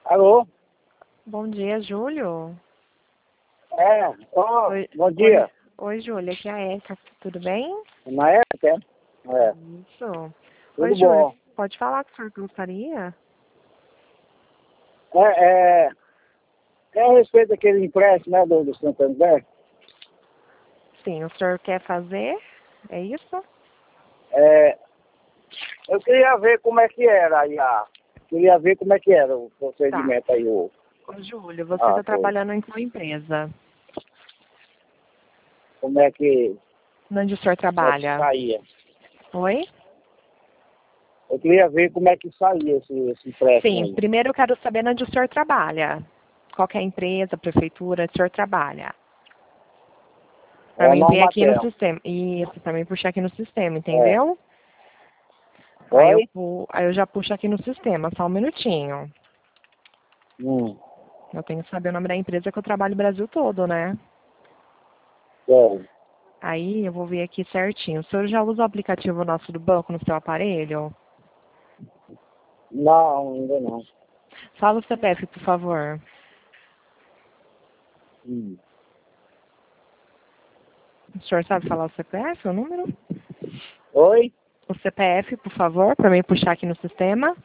Alô? Bom dia, Júlio. Oi, Bom dia. Oi, Júlio, aqui é a Érica, tudo bem? Na época, Isso. Oi, tudo Júlio, bom. pode falar que o senhor gostaria? É, é, é a respeito daquele empréstimo, né, do Santander. Sim, o senhor quer fazer? É isso? É, eu queria ver como é que era aí queria ver como é que era o Tá. procedimento aí, Ô, Júlio, você está coisa. trabalhando em qual empresa? Como é que Onde o senhor trabalha? saía. Oi? Eu queria ver como é que saía esse empréstimo Sim, aí. primeiro eu quero saber onde o senhor trabalha. Qual que é a empresa, prefeitura, o senhor trabalha? Para É mim ver aqui no Normatel. sistema. Isso, para mim puxar aqui no sistema, É. entendeu? Oi? Aí eu já puxo aqui no sistema, só um minutinho. Hum. Eu tenho que saber o nome da empresa que eu trabalho o Brasil todo, né? É. Aí eu vou ver aqui certinho. O senhor já usa o aplicativo nosso do banco no seu aparelho? Não, ainda não. Fala o CPF, por favor. Hum. O senhor sabe falar o CPF, o número? Oi? O CPF, por favor, para mim puxar aqui no sistema.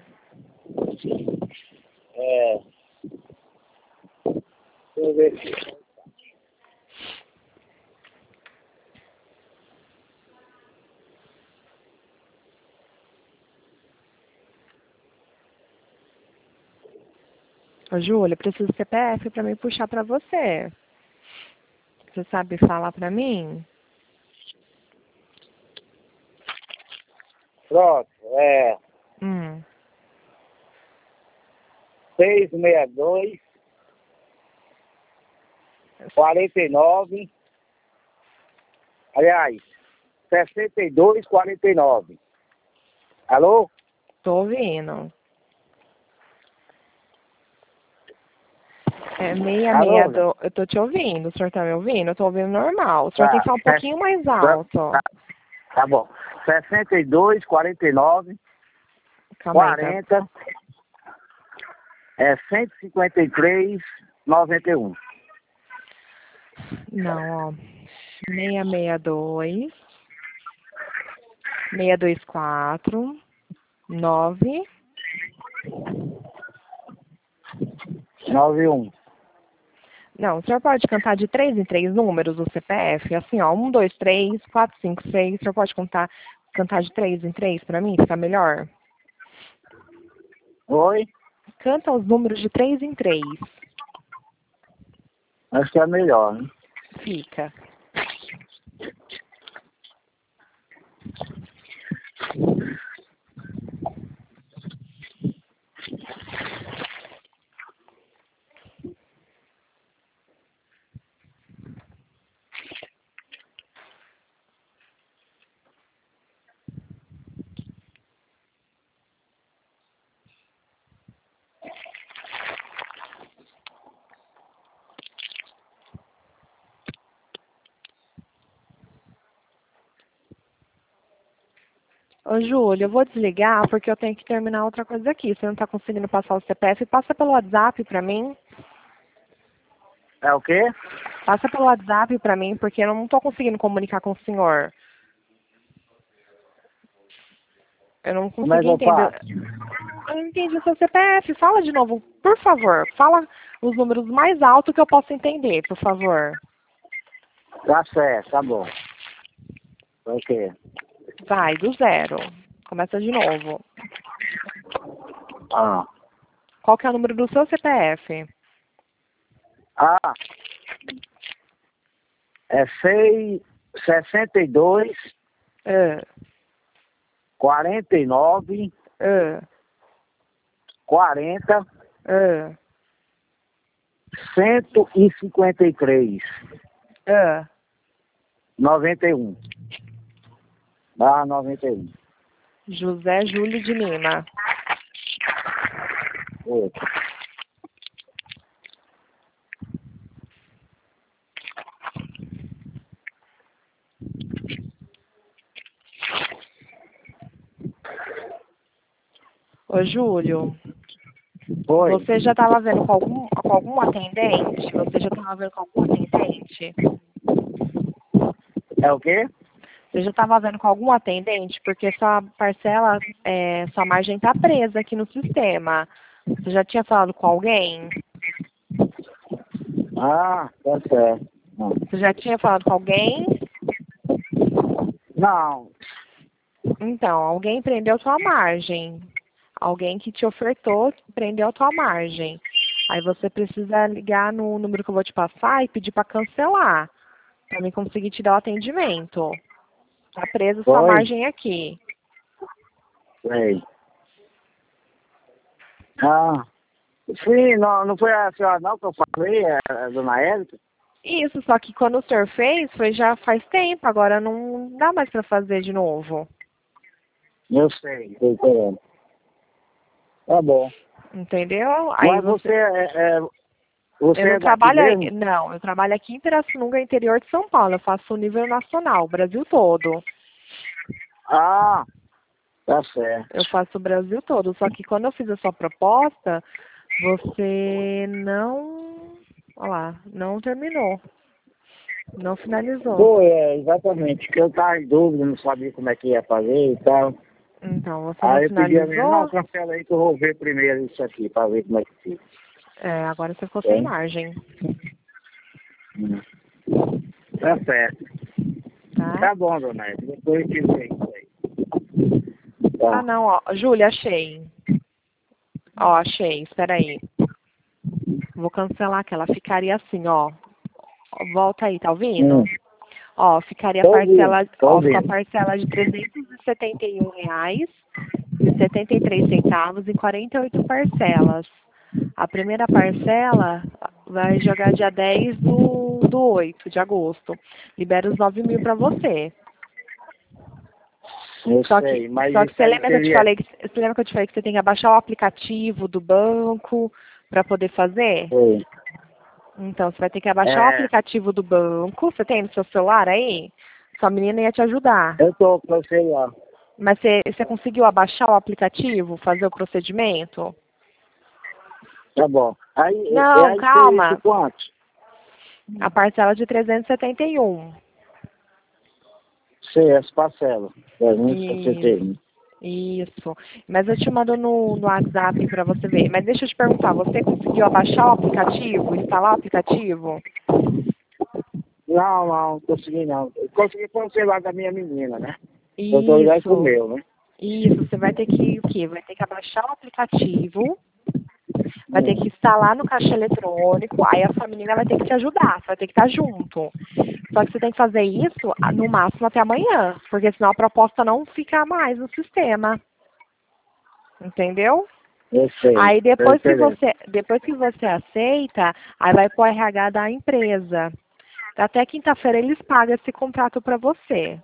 É. Deixa eu ver aqui. Ô, Júlia, eu preciso do CPF para mim puxar para você. Você sabe falar para mim? Pronto. 662 49. Aliás, 62 49. Alô? Tô ouvindo. É Alô? 662. Eu tô te ouvindo. O senhor tá me ouvindo? Eu tô ouvindo normal. O senhor tem Tá. que falar um pouquinho mais Tá, alto. tá bom. 62 49 Calma aí, tá? 40 153 91. Não, ó. 662 624 9. 91. Não, o senhor pode cantar de 3 em 3 números o CPF? Assim, ó. 1, 2, 3, 4, 5, 6. O senhor pode cantar de 3 em 3 para mim? Fica melhor? Oi? Canta os números de 3 em 3. Acho que é melhor, né? Fica. Ô, Júlio, eu vou desligar porque eu tenho que terminar outra coisa aqui. Você não está conseguindo passar o CPF? Passa pelo WhatsApp para mim. É o quê? Passa pelo WhatsApp para mim, porque eu não estou conseguindo comunicar com o senhor. Eu não Como é que consegui eu entender. faço? Eu não entendi o seu CPF. Fala de novo, por favor. Fala os números mais altos que eu possa entender, por favor. Tá certo, tá bom. Ok. Vai, do zero. Começa de novo. Ah. Qual que é o número do seu CPF? Ah, é 62 Ah, 49 ah, 40 ah, 153 ah. 91. Ah, 91. José Júlio de Lima. Oi. Ô, Júlio, Foi. Você já estava vendo com algum atendente? Você já estava vendo com algum atendente? É o quê? Você já estava vendo com algum atendente? Porque sua parcela, sua margem está presa aqui no sistema. Você já tinha falado com alguém? Ah, tá certo. Não. Você já tinha falado com alguém? Não. Então, alguém prendeu sua margem. Alguém que te ofertou prendeu a tua margem. Aí você precisa ligar no número que eu vou te passar e pedir para cancelar, para mim conseguir te dar o atendimento. Tá presa sua Foi? margem aqui. Sei. Ah. Sim, não foi a senhora não que eu falei, a dona Érica? Isso, só que quando o senhor fez, foi já faz tempo, agora não dá mais para fazer de novo. Eu sei, tô entendendo. Tá bom. Entendeu? Aí Mas você eu não é daqui trabalho, mesmo? não, eu trabalho aqui em Pirassununga, interior de São Paulo. Eu faço o nível nacional, Brasil todo. Ah, tá certo. Eu faço o Brasil todo. Só que quando eu fiz a sua proposta, você não, olha lá, não terminou, não finalizou. Foi, exatamente. Que eu tava em dúvida, não sabia como é que ia fazer e tal. Então, você não Aí eu pedi a minha, não, finalizou, cancela aí que eu vou ver primeiro isso aqui, pra ver como é que fica. agora você ficou sem Tem? margem, Tá certo. tá? Tá bom, dona Érica. Depois eu te ver isso aí. Ah, Tá. não, ó, Júlia, achei. Ó, achei, espera aí. Vou cancelar que ela ficaria assim, ó. Volta aí, tá ouvindo? Hum. Ó, ficaria a Tô ouvindo, parcela, tô ó, ficou a ouvindo. parcela de R$ 371,73 em 48 parcelas. A primeira parcela vai jogar dia 10 do 8 de agosto. Libera os 9.000 para você. Eu Só que, sei, mas só que isso você aí lembra que eu te seria. falei você lembra que eu te falei que você tem que abaixar o aplicativo do banco para poder fazer? Foi. Então, você vai ter que abaixar o É, aplicativo do banco. Você tem no seu celular aí? Sua menina ia te ajudar. eu tô com o celular. Mas você conseguiu abaixar o aplicativo, fazer o procedimento? Tá bom. Não, Aí seria de calma. quanto? A parcela de 371. Sei, as parcelas. Isso. 361. Isso. Mas eu te mando no WhatsApp para você ver. Mas deixa eu te perguntar, você conseguiu abaixar o aplicativo, instalar o aplicativo? Não consegui não. Eu consegui pôr o celular da minha menina, né? Eu tô ligado com o Isso. meu, né? Isso. Você vai ter que o quê? Vai ter que abaixar o aplicativo. Vai ter Hum. que instalar no caixa eletrônico, aí a sua menina vai ter que te ajudar, você vai ter que estar junto. Só que você tem que fazer isso no máximo até amanhã, porque senão a proposta não fica mais no sistema. Entendeu? Eu sei, Aí tô entendendo. depois que você aceita, aí vai pro RH da empresa. Até quinta-feira eles pagam esse contrato para você.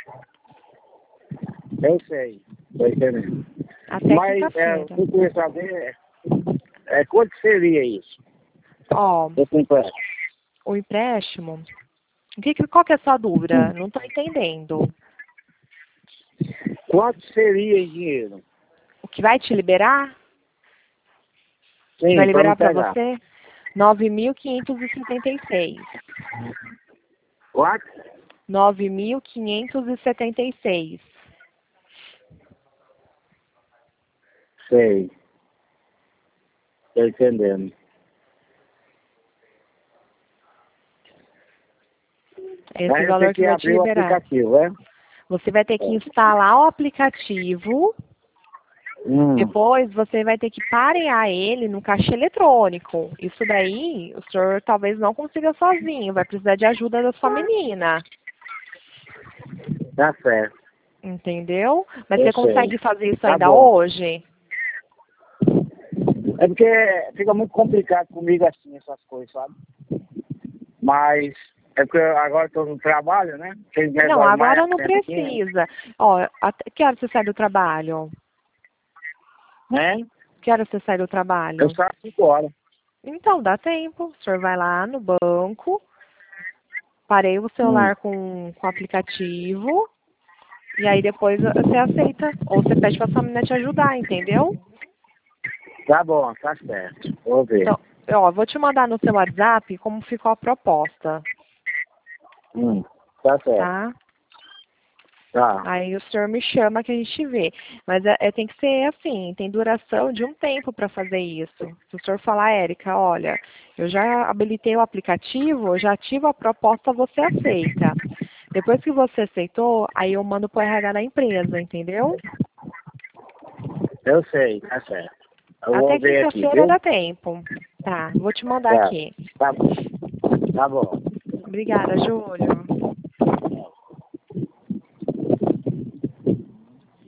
Eu sei, tô entendendo. Até Mas o quinta-feira. que eu queria saber quanto seria isso? Ó, Eu completo. o empréstimo. Qual que é a sua dúvida? Não estou entendendo. Quanto seria em dinheiro? O que vai te liberar? Que vai Sim, para me liberar para pegar. você? 9.576. Quanto? 9.576. Sei, tô entendendo. Esse é Aí o eu tenho valor que que vai te abrir o liberar. aplicativo, é? Você vai ter que instalar o aplicativo. Hum, Depois você vai ter que parear ele no caixa eletrônico. Isso daí o senhor talvez não consiga sozinho. Vai precisar de ajuda da sua menina. tá certo, Entendeu? Mas eu você sei. consegue fazer isso Tá ainda bom. hoje? É porque fica muito complicado comigo assim, essas coisas, sabe? Mas é porque agora eu tô no trabalho, né? Aquele Não, negócio mais agora não pequeno, precisa. Ó, até que hora você sai do trabalho? né? Que hora você sai do Eu trabalho? saio 5 horas. Então, dá tempo. O senhor vai lá no banco, parei o Hum. celular com o aplicativo, e aí depois você aceita. Ou você pede pra sua menina te ajudar, entendeu? Tá bom, tá certo. Vou ver. Então, ó, vou te mandar no seu WhatsApp como ficou a proposta, Tá certo. tá? Tá. Aí o senhor me chama que a gente vê. Mas tem que ser assim, tem duração de um tempo para fazer isso. Se o senhor falar, Érica, olha, eu já habilitei o aplicativo, eu já ativo a proposta, você aceita. Depois que você aceitou, aí eu mando pro RH da empresa, entendeu? Eu sei, tá certo. Eu Até vou ver aqui, quinta-feira viu? dá tempo. Tá, vou te mandar Tá. aqui. Tá bom. Tá bom. Obrigada, Júlio.